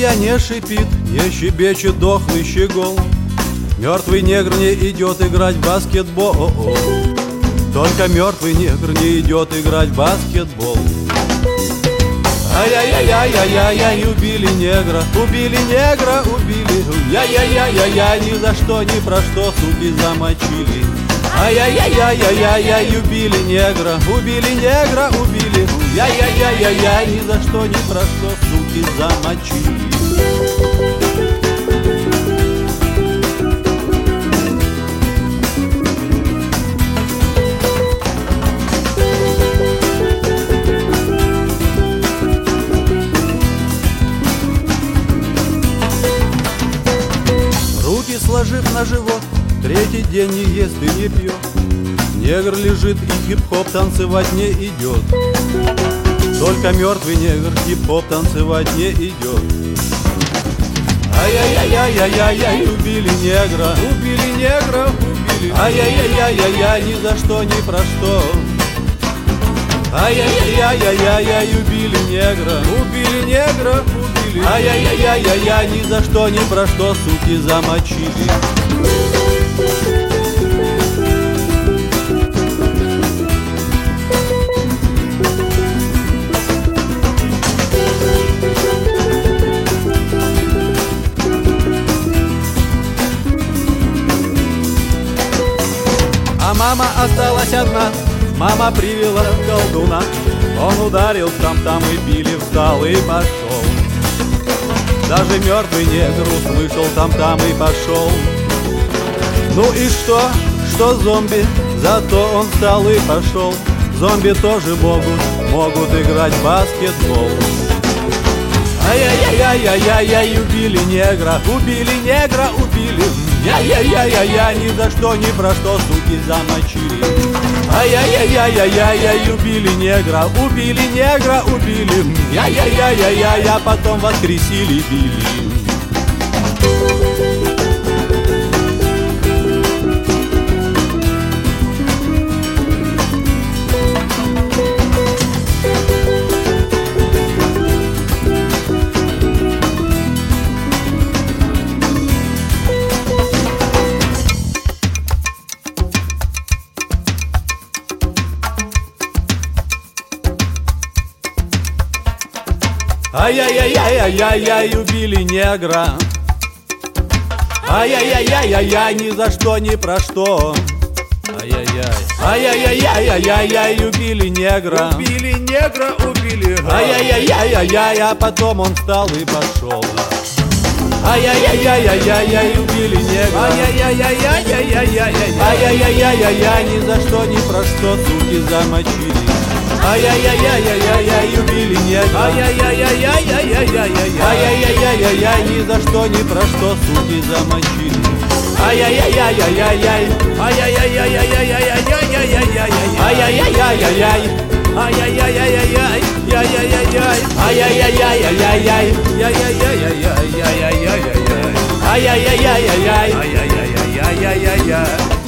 змея не шипит, не щебечет дохлый щегол. Мертвый негр не идет играть в баскетбол. Только мертвый негр не идет играть в баскетбол. Ай-яй-яй-яй-яй-яй, убили негра, убили негра, убили. Яй-яй-яй-яй-яй, ни за что, ни про что, суки замочили. Ай-яй-яй-яй-яй-яй, убили негра, убили негра, убили. Яй-яй-яй-яй-яй, ни за что, ни про что, суки замочили. Сложив на живот, третий день не ест и не пьет. Негр лежит и хип-хоп танцевать не идет. Только мертвый негр хип-хоп танцевать не идет. Ай-яй-яй-яй-яй-яй, убили негра, убили негра, убили. Ай-яй-яй-яй-яй, ни за что, ни про что. Ай-яй-яй-яй-яй-яй, убили негра, убили негра, убили. Ай-яй-яй-яй-яй, ни за что, ни про что, суки замочили. А мама осталась одна. Мама привела колдуна, он ударил там и били, встал и пошел. Даже мертвый негр услышал там и пошел. Ну и что зомби, зато он встал и пошел. Зомби тоже могут играть в баскетбол. Ай-яй-яй-яй-яй-яй, убили негра, убили негра, убили. Яй-яй-яй-яй-яй, ни за что, ни про что, суки замочили. Ай-яй-яй-яй-яй-яй, убили негра, убили негра, убили. Яй-яй-яй-яй-яй, а потом воскресили, били. Ай-яй-яй-яй-яй-яй, убили негра. Ай-яй-яй-яй-яй-яй, ни за что, ни про что. Ай-яй-яй. Ай-яй-яй-яй-яй-яй, убили негра. Убили негра, убили. Ай-яй-яй-яй-яй, а потом он встал и пошел. Ай-яй-яй-яй-яй-яй, убили негра. Ай-яй-яй-яй-яй-яй-яй. Ай-яй-яй-яй-яй, ни за что, ни про что, суки замочили. Ай-яй-яй-яй-яй-яй, убили негра. Ай-яй-яй-яй-яй-яй-яй. Ай-яй-яй-яй-яй, ни за что, ни про что, суки замочили. Ай-яй-яй-яй-яй-яй. Ай-яй-яй-яй-яй-яй-яй-яй-яй. Ай-яй-яй-яй-яй. Ай-яй-яй-яй-яй. Яй-яй-яй-яй. Ай-яй-яй-яй-яй-яй. Яй-яй-яй-яй-яй-яй-яй-яй. Ай-яй-яй-яй-яй. Ай-яй-яй-яй-яй-яй-яй-яй.